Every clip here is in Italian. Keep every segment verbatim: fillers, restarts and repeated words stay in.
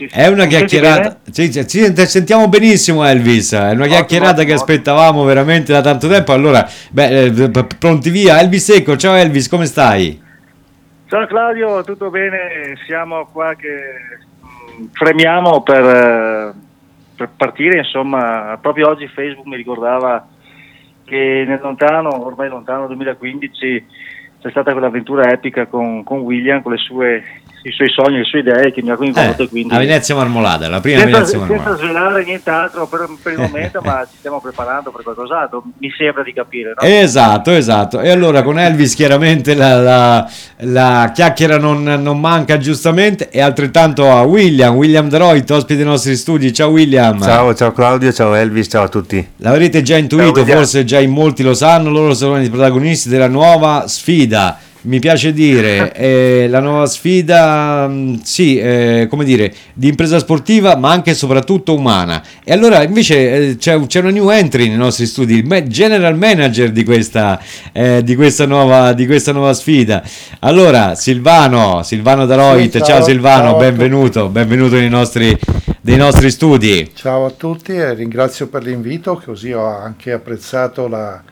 Sì, sì. È una Mi senti chiacchierata, bene? sì, sì, sì, ti sentiamo benissimo Elvis, è una Ottimo, chiacchierata che ottimo, ottimo. aspettavamo veramente da tanto tempo, allora, beh, eh, p- pronti via, Elvis Secco, ciao Elvis, come stai? Ciao Claudio, tutto bene? Siamo qua che mm, fremiamo per, eh, per partire, insomma, proprio oggi Facebook mi ricordava che nel lontano, ormai lontano duemilaquindici, c'è stata quell'avventura epica con, con William, con le sue, i suoi sogni, le sue idee che mi ha Eh, coinvolto e a quindi Venezia Marmolada, la prima senza, Venezia senza Marmolada. svelare nient'altro per, per il momento, ma ci stiamo preparando per qualcos'altro, mi sembra di capire, no? Esatto, esatto. E allora con Elvis chiaramente la, la- la chiacchiera non, non manca giustamente e altrettanto a William, William Deroit, ospite dei nostri studi. Ciao William. Ciao, ciao Claudio, ciao Elvis, ciao a tutti. L'avrete già Ciao intuito, William. forse già in molti lo sanno, loro sono i protagonisti della nuova sfida. Mi piace dire, eh, la nuova sfida, mh, sì, eh, come dire, di impresa sportiva, ma anche e soprattutto umana. E allora invece eh, c'è, c'è una new entry nei nostri studi, il ma- general manager di questa, eh, di questa nuova, di questa nuova sfida. Allora, Silvano, Silvano Sì, Daroit, ciao ciao, Silvano, ciao a tutti. benvenuto, benvenuto nei nostri, nei nostri studi. Ciao a tutti e ringrazio per l'invito, così ho anche apprezzato la,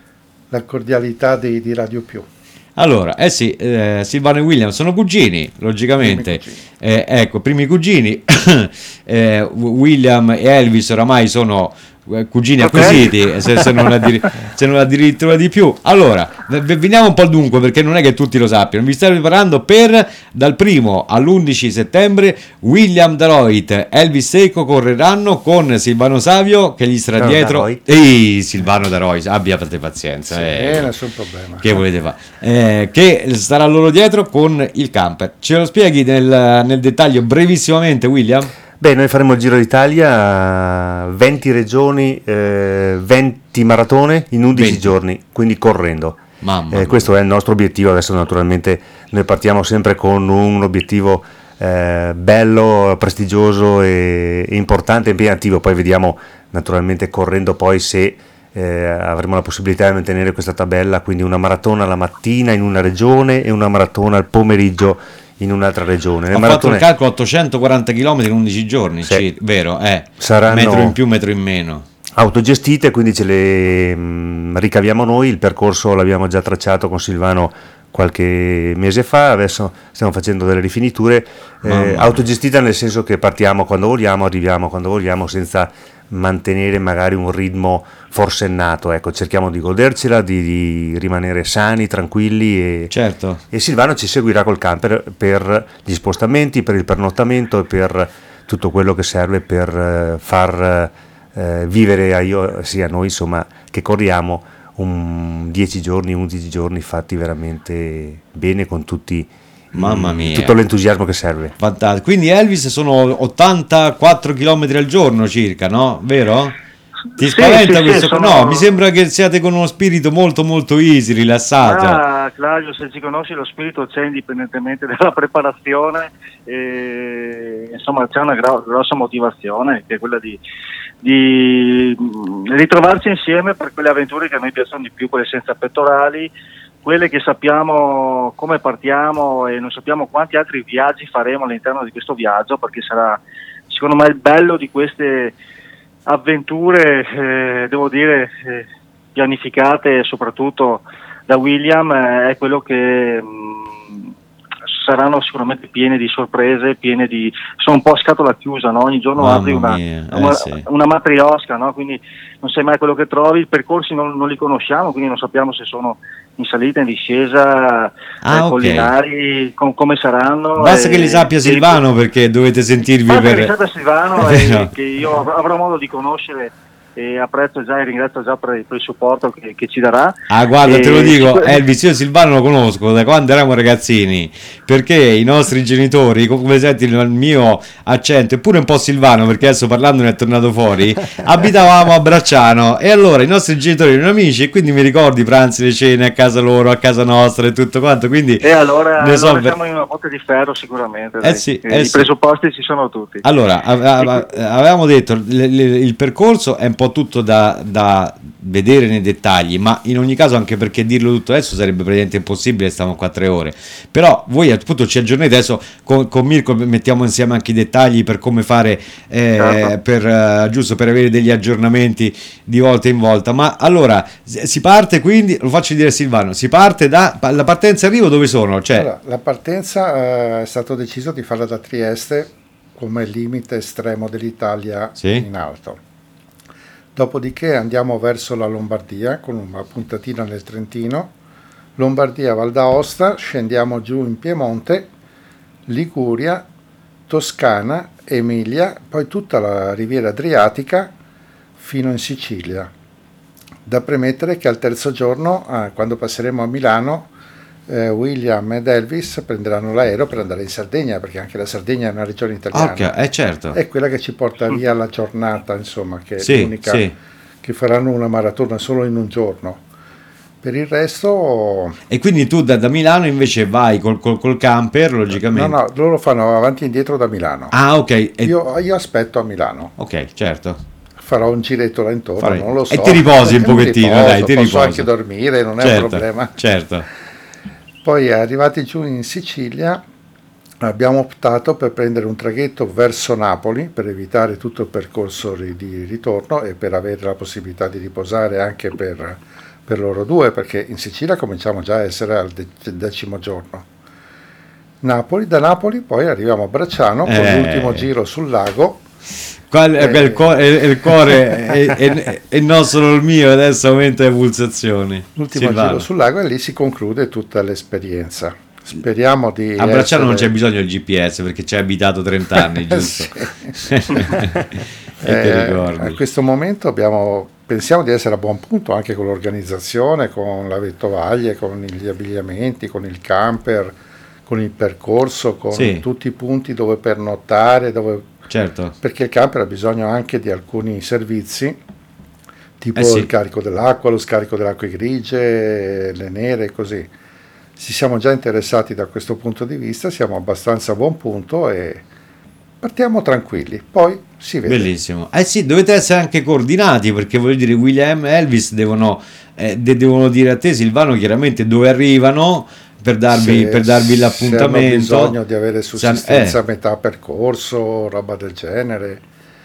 la cordialità di, di Radio Più. Allora, eh sì, eh, Silvano e William sono cugini, Primi logicamente. cugini. Eh, ecco, primi cugini. Eh, William e Elvis oramai sono eh, cugini Fratelli? acquisiti, se, se non addir- se non addirittura di più. Allora, v- v- veniamo un po' al dunque, perché non è che tutti lo sappiano. Vi state preparando per, dal primo all'undici settembre, William Daroit, Elvis Secco correranno con Silvano Savio che gli starà Ciao, dietro. Daroit. Ehi, Silvano Daroit, abbiate pazienza. Sì, eh. nessun problema. Che volete fare? Eh, che starà loro dietro con il camper. Ce lo spieghi nel, nel dettaglio brevissimamente, William? Beh, noi faremo il Giro d'Italia, venti regioni, eh, venti maratone in undici venti. giorni, quindi correndo. Mamma Eh, mia. questo è il nostro obiettivo. Adesso naturalmente noi partiamo sempre con un obiettivo eh, bello, prestigioso e, e importante, impegnativo. Poi vediamo naturalmente correndo poi se eh, avremo la possibilità di mantenere questa tabella, quindi una maratona la mattina in una regione e una maratona al pomeriggio in un'altra regione. Le Ho fatto il maratone calcolo ottocentoquaranta chilometri in undici giorni, Sì. sì, vero? Eh, Saranno- metro in più, metro in meno. autogestite, quindi ce le mh, ricaviamo noi. Il percorso l'abbiamo già tracciato con Silvano qualche mese fa, adesso stiamo facendo delle rifiniture, Mamma eh, mia. autogestita nel senso che partiamo quando vogliamo, arriviamo quando vogliamo, senza mantenere magari un ritmo forsennato. Ecco, cerchiamo di godercela, di, di rimanere sani, tranquilli e, Certo. e Silvano ci seguirà col camper per gli spostamenti, per il pernottamento e per tutto quello che serve per eh, far eh, vivere a io, sia noi insomma che corriamo un dieci giorni, undici giorni fatti veramente bene con tutti Mamma mm, mia. tutto l'entusiasmo che serve. Fantastico. Quindi Elvis sono ottantaquattro chilometri al giorno circa, no? Vero? Ti Sì, spaventa sì, sì, questo? sono- No, mi sembra che siate con uno spirito molto molto easy, rilassato. Ah, Claudio, se ci conosci lo spirito c'è indipendentemente dalla preparazione, e, insomma c'è una gro- grossa motivazione che è quella di, di mh, ritrovarci insieme per quelle avventure che a noi piacciono di più, quelle senza pettorali, quelle che sappiamo come partiamo e non sappiamo quanti altri viaggi faremo all'interno di questo viaggio, perché sarà secondo me il bello di queste avventure, eh, devo dire, eh, pianificate soprattutto da William, eh, è quello che mh, saranno sicuramente piene di sorprese, piene di... sono un po' a scatola chiusa, no? Ogni giorno Mamma apri una, mia, eh, una, sì. una matriosca, no? Quindi non sai mai quello che trovi, i percorsi non, non li conosciamo, quindi non sappiamo se sono in salita, in discesa, Ah, eh, ok. collinari, com- come saranno. Basta e- che li sappia e- Silvano perché dovete sentirvi Basta che per... li sappia Silvano, È e vero. che io av- avrò modo di conoscere, e apprezzo già e ringrazio già per, per il supporto che, che ci darà. Ah, guarda, E te lo dico, sicur- Elvis, io Silvano lo conosco da quando eravamo ragazzini, perché i nostri genitori, come senti il mio accento, eppure un po' silvano, perché adesso parlando ne è tornato fuori, abitavamo a Bracciano, e allora i nostri genitori erano amici, e quindi mi ricordo i pranzi, le cene a casa loro, a casa nostra e tutto quanto, quindi... E allora, ne so allora per- siamo in una botte di ferro sicuramente. Eh dai. sì, Eh, eh I sì. presupposti ci sono tutti. Allora, ave- ave- avevamo detto, le- le- il percorso è un po' po' tutto da, da vedere nei dettagli, ma in ogni caso, anche perché dirlo tutto adesso sarebbe praticamente impossibile, stiamo qua tre ore. Però voi appunto ci aggiornate adesso con, con Mirko, mettiamo insieme anche i dettagli per come fare, eh, Certo. per, eh, giusto per avere degli aggiornamenti di volta in volta. Ma allora si parte, quindi lo faccio dire a Silvano, si parte da la partenza e arrivo, dove sono? Cioè, Allora, la partenza eh, è stato deciso di farla da Trieste come limite estremo dell'Italia Sì. in alto. Dopodiché andiamo verso la Lombardia con una puntatina nel Trentino, Lombardia, Val d'Aosta, scendiamo giù in Piemonte, Liguria, Toscana, Emilia, poi tutta la riviera Adriatica fino in Sicilia. Da premettere che al terzo giorno, eh, quando passeremo a Milano, eh, William ed Elvis prenderanno l'aereo per andare in Sardegna, perché anche la Sardegna è una regione italiana. ok, eh, certo. È quella che ci porta via la giornata, insomma, che è Sì, l'unica, sì. che faranno una maratona solo in un giorno. Per il resto, E quindi tu da, da Milano invece vai col, col, col camper, no, logicamente. no, loro fanno avanti e indietro da Milano. Ah, ok. E- Io, io aspetto a Milano, ok, certo. farò un giretto là intorno, Farai- non lo so. e ti riposi un Mi pochettino, riposo, dai, ti posso riposi. anche dormire, non è certo, un problema. Certo. Poi arrivati giù in Sicilia abbiamo optato per prendere un traghetto verso Napoli per evitare tutto il percorso ri- di ritorno e per avere la possibilità di riposare anche per, per loro due, perché in Sicilia cominciamo già a essere al de- decimo giorno. Napoli, da Napoli poi arriviamo a Bracciano con Eh. l'ultimo giro sul lago. Qua, il- Eh. il cuore, il cuore è, è- è non solo il mio, adesso aumenta le pulsazioni. L'ultimo Silvano. giro sul lago e lì si conclude tutta l'esperienza. Speriamo di A Bracciano non c'è essere- bisogno del G P S perché ci hai abitato trenta anni, giusto? e ti Eh, ricordi. a questo momento abbiamo, pensiamo di essere a buon punto anche con l'organizzazione, con la vettovaglie, con gli abbigliamenti, con il camper, con il percorso, con Sì. tutti i punti dove pernottare, dove, Certo. perché il camper ha bisogno anche di alcuni servizi, tipo Eh sì. il carico dell'acqua, lo scarico delle acque grigie, le nere e così. Ci siamo già interessati da questo punto di vista, siamo abbastanza a buon punto e partiamo tranquilli, poi si vede. Bellissimo. Eh sì, dovete essere anche coordinati perché voglio dire, William e Elvis devono, eh, de- devono dire a te, Silvano, chiaramente dove arrivano per darvi, Se- per darvi se l'appuntamento. hanno bisogno di avere sussistenza eh. a metà percorso, roba del genere.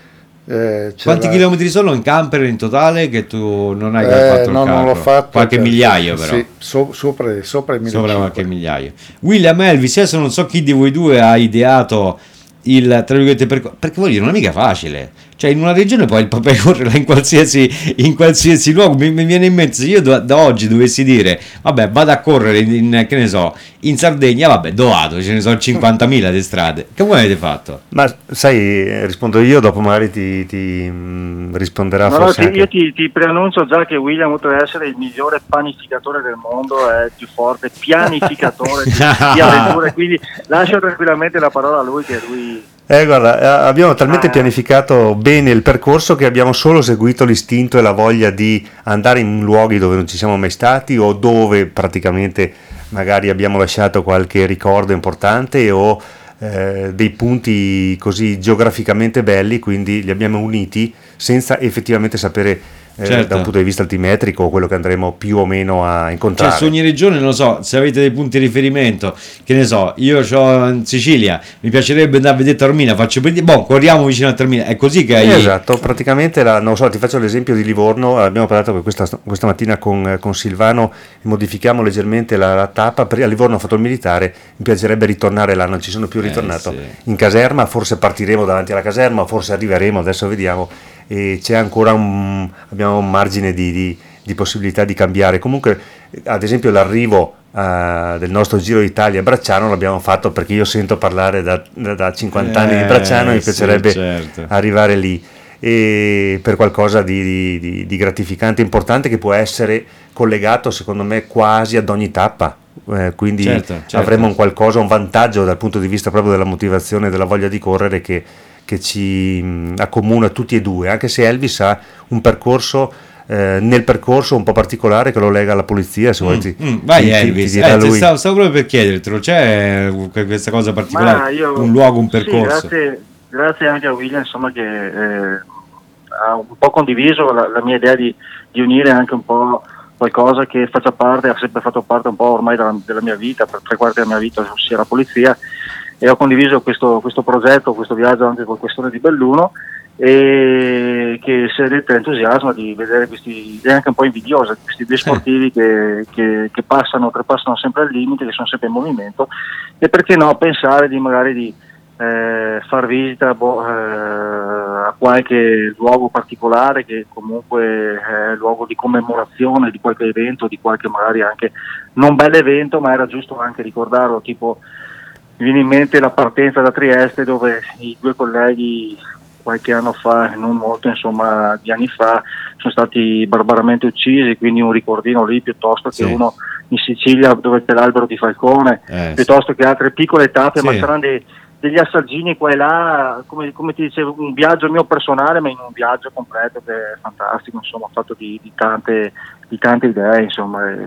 Eh, c'è Quanti la- chilometri sono in camper in totale che tu non hai Eh, fatto il no, non l'ho calcolo? fatto. Qualche perché- migliaio però. Sì, so- sopra, sopra i Sopra millecinquecento. qualche migliaio. William Elvis, adesso non so chi di voi due ha ideato il tra virgolette percorso, perché voglio dire, non è mica facile. Cioè, in una regione poi puoi correre in qualsiasi, in qualsiasi luogo. Mi, mi viene in mente, se io da, da oggi dovessi dire, vabbè, vado a correre in, in- che ne so, in Sardegna, vabbè, dove vado? Ce ne sono cinquantamila di strade. Che voi avete fatto? Ma sai, eh, rispondo io, dopo magari ti, ti, mh, risponderà No, no, forse ti- anche... io ti, ti preannuncio già che William, oltre ad essere il migliore panificatore del mondo, è il più forte pianificatore di, di avventure, quindi lascio tranquillamente la parola a lui, che lui... Eh, guarda, eh, abbiamo talmente Ah. pianificato bene il percorso che abbiamo solo seguito l'istinto e la voglia di andare in luoghi dove non ci siamo mai stati o dove praticamente magari abbiamo lasciato qualche ricordo importante o eh, dei punti così geograficamente belli, quindi li abbiamo uniti senza effettivamente sapere eh, Certo. da un punto di vista altimetrico quello che andremo più o meno a Cioè, incontrare. su ogni regione, non lo so, se avete dei punti di riferimento, che ne so, io ho in Sicilia, mi piacerebbe andare a vedere Taormina, faccio per dire, boh, corriamo vicino a Taormina, è così che hai... Esatto, praticamente la, non so, ti faccio l'esempio di Livorno, abbiamo parlato questa, questa mattina con, con Silvano e modifichiamo leggermente la, la tappa, per, a Livorno ho fatto il militare, mi piacerebbe ritornare là, non ci sono più Eh, ritornato, sì. in caserma, forse partiremo davanti alla caserma, forse arriveremo, adesso vediamo, e c'è ancora un, abbiamo un margine di, di, di possibilità di cambiare, comunque ad esempio l'arrivo Uh, del nostro Giro d'Italia a Bracciano l'abbiamo fatto perché io sento parlare da, da, da cinquanta anni di Bracciano e mi Eh, sì, piacerebbe certo. arrivare lì e per qualcosa di, di, di, di gratificante importante che può essere collegato secondo me quasi ad ogni tappa, eh, quindi Certo, certo. avremo un qualcosa, un vantaggio dal punto di vista proprio della motivazione e della voglia di correre che, che ci mh, accomuna tutti e due, anche se Elvis ha un percorso eh, nel percorso un po' particolare che lo lega alla polizia, se vuoi ti, Mm, vai ti- ti- Elvis, ti dirà eh, te lui. stavo, stavo proprio per chiedertelo, c'è eh, questa cosa particolare, Ma io- un luogo, un sì, percorso? grazie, grazie anche a William, insomma, che eh, ha un po' condiviso la, la mia idea di, di unire anche un po' qualcosa che faccia parte, ha sempre fatto parte un po' ormai della, della mia vita, per tre quarti della mia vita, ossia la polizia, e ho condiviso questo, questo progetto, questo viaggio anche col questore di Belluno, e che si è detto entusiasmo di vedere questi, è anche un po' invidiosa, questi due sportivi che, che, che passano, oltrepassano sempre al limite, che sono sempre in movimento, e perché no pensare di magari di eh, far visita boh, eh, a qualche luogo particolare che comunque è luogo di commemorazione di qualche evento, di qualche magari anche non bel evento, ma era giusto anche ricordarlo, tipo mi viene in mente la partenza da Trieste dove i due colleghi qualche anno fa, non molto, insomma, di anni fa, sono stati barbaramente uccisi, quindi un ricordino lì piuttosto che sì. uno in Sicilia dove c'è l'albero di Falcone, eh, piuttosto che altre piccole tappe, sì. ma saranno dei, degli assaggini qua e là, come, come ti dicevo, un viaggio mio personale, ma in un viaggio completo che è fantastico, insomma, fatto di, di, tante, di tante idee, insomma, e,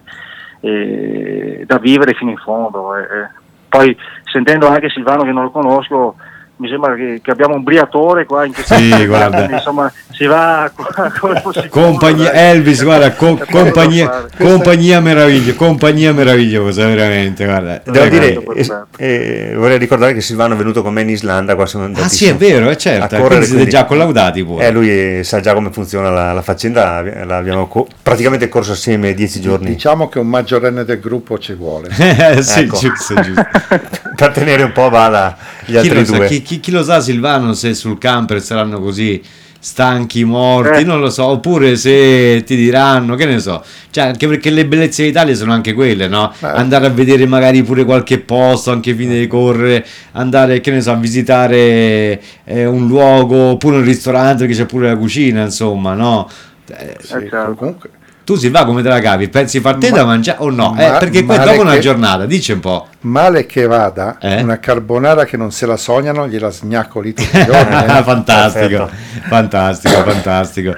e, da vivere fino in fondo. E, e. Poi sentendo anche Silvano, che non lo conosco, mi sembra che, che abbiamo un briatore qua in questa Sì, città, guarda. quindi, insomma, si va come possibile. Compagnia Elvis, guarda, co- compagnia, compagnia meravigliosa, compagnia meravigliosa, veramente, guarda. Devo dire, perfetto. eh, eh, vorrei ricordare che Silvano è venuto con me in Islanda, qua siamo andati Ah sì, è su vero, è a certo, correre, quindi siete quindi- già collaudati pure. Eh, lui sa già come funziona la, la faccenda, l'abbiamo co- praticamente corso assieme dieci giorni Diciamo che un maggiorenne del gruppo ci vuole. Eh, sì, Ecco. giusto, giusto. per tenere un po' a bada gli Chi altri lo, sa, due. chi, chi- chi lo sa, Silvano, se sul camper saranno così stanchi, morti, Eh. non lo so, oppure se ti diranno, che ne so, cioè, anche perché le bellezze d'Italia sono anche quelle, no? Eh. Andare a vedere magari pure qualche posto, anche fine di correre, andare, che ne so, a visitare eh, un luogo, oppure un ristorante che c'è pure la cucina, insomma, no? Eh, Sì, Eh, certo. comunque, tu Silva come te la cavi? Pensi far te Ma- da mangiare o no? ma- Eh, perché poi male dopo una che- giornata, dici un po'. male che vada, Eh? una carbonara che non se la sognano gliela sgnacco lì tutti i giorni. eh. fantastico, Perfetto. fantastico, fantastico.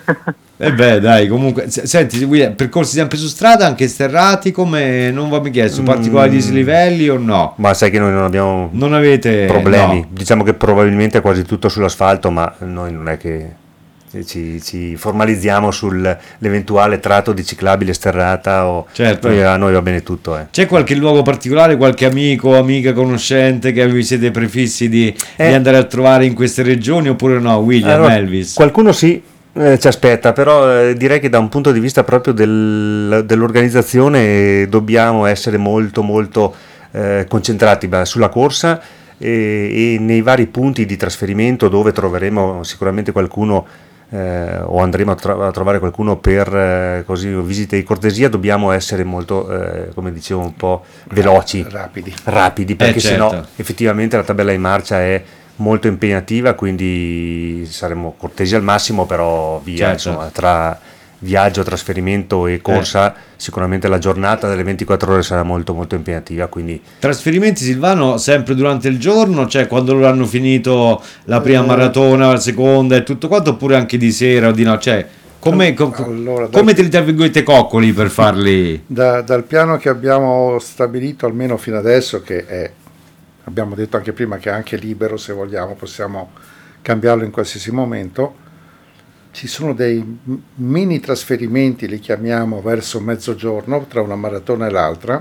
E beh, dai, comunque, se- senti, William, percorsi sempre su strada, anche sterrati, come non va mi chiesto, particolari Mm. dislivelli o no? Ma sai che noi non abbiamo Non avete problemi, no. diciamo che probabilmente è quasi tutto sull'asfalto, ma noi non è che ci, ci formalizziamo sull'eventuale tratto di ciclabile sterrata o Certo. noi- a noi va bene tutto. Eh. C'è qualche luogo particolare, qualche amico, amica, conoscente che vi siete prefissi di, Eh. di andare a trovare in queste regioni oppure no? William, Allora, Elvis? qualcuno sì, eh, ci aspetta, però eh, direi che da un punto di vista proprio del- dell'organizzazione eh, dobbiamo essere molto molto eh, concentrati beh, sulla corsa e, e nei vari punti di trasferimento dove troveremo sicuramente qualcuno eh, o andremo a, tro- a trovare qualcuno per eh, così visite di cortesia, dobbiamo essere molto, eh, come dicevo, un po' veloci, Rapidi. rapidi, perché Eh, sennò certo. effettivamente la tabella in marcia è molto impegnativa, quindi saremo cortesi al massimo, però via, Certo. insomma, tra viaggio, trasferimento e corsa sicuramente la giornata delle ventiquattro ore sarà molto molto impegnativa, quindi Trasferimenti, Silvano, sempre durante il giorno, cioè quando loro hanno finito la prima Eh. maratona, la seconda e tutto quanto, oppure anche di sera o di no? Cioè, come, co- co- Allora, come dal- te li tra virgolette coccoli per farli? Da- dal piano che abbiamo stabilito almeno fino adesso, che è, abbiamo detto anche prima che è anche libero, se vogliamo possiamo cambiarlo in qualsiasi momento, ci sono dei m- mini trasferimenti, li chiamiamo, verso mezzogiorno tra una maratona e l'altra,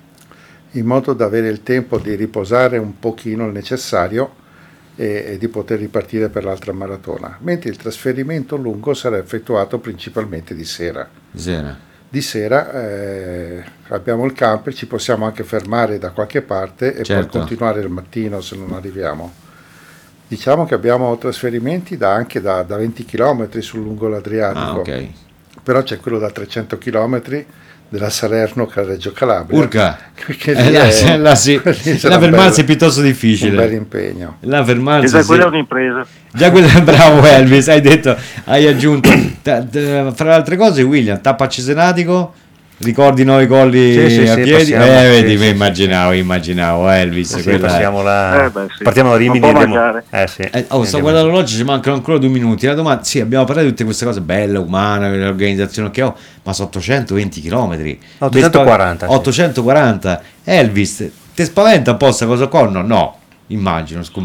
in modo da avere il tempo di riposare un pochino il necessario e, e di poter ripartire per l'altra maratona, mentre il trasferimento lungo sarà effettuato principalmente di sera. Sera. Di sera eh, abbiamo il camper, ci possiamo anche fermare da qualche parte e Certo. poi continuare il mattino se non arriviamo. Diciamo che abbiamo trasferimenti da, anche da, da venti chilometri sul lungo l'Adriatico, Ah, ok. però c'è quello da trecento chilometri della Salerno a Reggio Calabria. Urca. Che Eh, lì là, è- là sì. lì sarà La un fermarsi è bel- piuttosto un bel difficile. impegno. La E fermarsi, già sì. quella è un'impresa. Già quella, bravo Elvis, hai detto, hai aggiunto. Ta- ta- fra le altre cose, William, tappa cesenatico, ricordi noi colli Sì, sì, a sì, piedi? passiamo, eh, sì, vedi, sì, mi sì, immaginavo, immaginavo, Elvis, sì, quella è- passiamo, la, Eh, beh, sì. partiamo da Rimini Non e può andiamo, mancare. eh, sì, Eh, oh, sto andiamo- guardando l'orologio, ci mancano ancora due minuti. La domanda, sì, abbiamo parlato di tutte queste cose belle, umane, l'organizzazione che ho, ma sono ottocentoventi chilometri. ottocentoquaranta, sì. ottocentoquaranta. Elvis, ti spaventa un po' questa cosa qua? No, no, immagino. scom-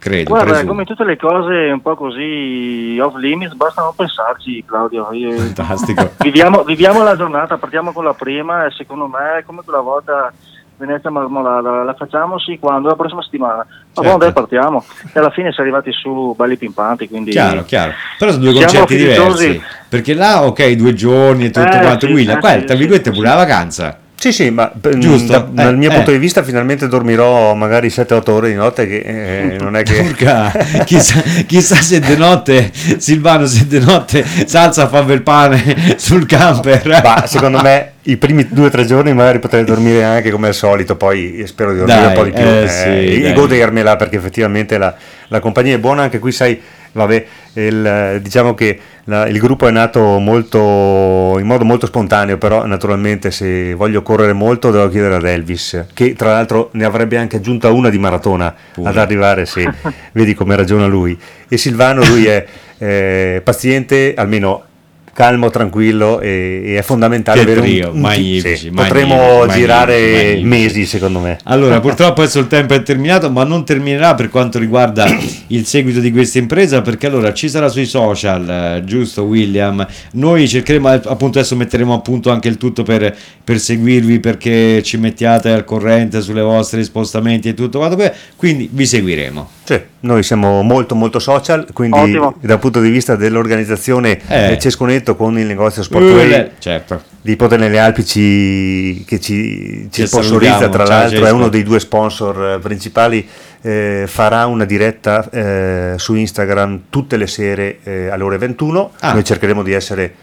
credo. Guarda, presumo. come tutte le cose un po' così off limits, basta non pensarci, Claudio. Io- Fantastico. Viviamo, viviamo la giornata, partiamo con la prima e secondo me è come quella volta Venezia Marmolada, la facciamo sì quando? La prossima settimana. Ma Certo. buon dai, partiamo. E alla fine si è arrivati su belli pimpanti, quindi... Chiaro, chiaro. Però sono due Siamo concetti fiduciosi. diversi. Perché là, ok, due giorni e tutto Eh, quanto, sì, William, eh, qua sì, è, tra sì, virgolette, sì. pure la vacanza. Sì, sì, ma mm, Giusto, da- eh, dal mio eh. punto di vista finalmente dormirò magari sette otto ore di notte, che eh, non è che... Urca, chissà, chissà se de notte Silvano, se de notte salsa fa bel pane sul camper. Ma secondo me i primi due o tre giorni magari potrei dormire anche come al solito, poi spero di dormire Dai, un po' di più eh, eh, sì, e dai. godermela, perché effettivamente la, la compagnia è buona. Anche qui sai, vabbè, il, diciamo che la- il gruppo è nato molto in modo molto spontaneo, però naturalmente se voglio correre molto devo chiedere ad Elvis, che tra l'altro ne avrebbe anche aggiunta una di maratona Pure. ad arrivare, se vedi come ragiona lui. E Silvano, lui è eh, paziente, almeno calmo, tranquillo, e, e è fondamentale Che avere un- trio, un, magnifici, sì, magnifici, potremo magnifici, girare magnifici. mesi secondo me. Allora, purtroppo adesso il tempo è terminato, ma non terminerà per quanto riguarda il seguito di questa impresa, perché allora ci sarà sui social, eh, giusto William? Noi cercheremo, eh, appunto adesso metteremo a punto anche il tutto per, per seguirvi, perché ci mettiate al corrente sulle vostre spostamenti e tutto quanto, quindi vi seguiremo. Sì, noi siamo molto molto social, quindi Ottimo. dal punto di vista dell'organizzazione Eh. eh. Cesconetto con il negozio Sportway Eh, certo. di Ponte nelle Alpi ci, che ci, ci Ci sponsorizza, salutiamo, tra ciao, l'altro è Cesco. uno dei due sponsor eh, principali, eh, farà una diretta eh, su Instagram tutte le sere eh, alle ore ventuno. Ah. Noi cercheremo di essere,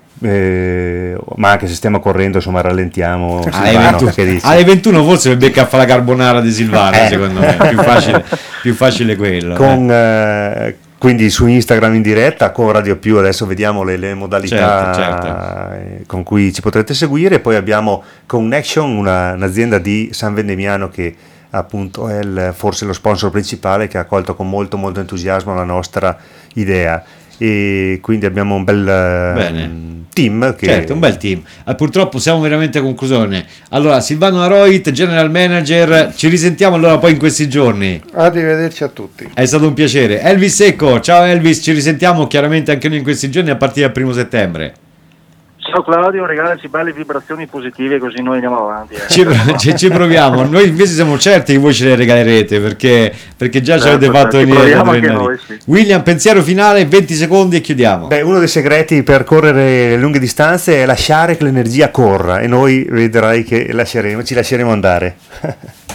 eh, ma anche se stiamo correndo insomma rallentiamo. Alle, Silvano, ventuno, che dici? alle ventuno forse mi becca a fare la carbonara di Silvano, Eh. secondo me, più facile, più facile quello. eh. Con, eh, quindi su Instagram in diretta con Radio Più. Adesso vediamo le, le modalità Certo, eh, con cui ci potrete seguire. Poi abbiamo Connection, una- un'azienda di San Vendemiano che appunto è il- forse lo sponsor principale, che ha accolto con molto molto entusiasmo la nostra idea, e quindi abbiamo un bel eh, Bene. team che Certo, un bel team. Ah, purtroppo siamo veramente a conclusione. Allora, Silvano Aroit, General Manager, ci risentiamo allora poi in questi giorni. Arrivederci a tutti. È stato un piacere. Elvis Secco, ciao Elvis, ci risentiamo chiaramente anche noi in questi giorni a partire dal primo settembre. Ciao Claudio, regalaci belle vibrazioni positive così noi andiamo avanti. eh. Ci, pro- ci- ci proviamo. Noi invece siamo certi che voi ce le regalerete, perché, perché già ci Certo, avete fatto ci venire proviamo anche l'adrenalina. noi, sì. William, pensiero finale, venti secondi e chiudiamo. Beh, uno dei segreti per correre lunghe distanze è lasciare che l'energia corra, e noi vedrai che lasceremo, ci lasceremo andare.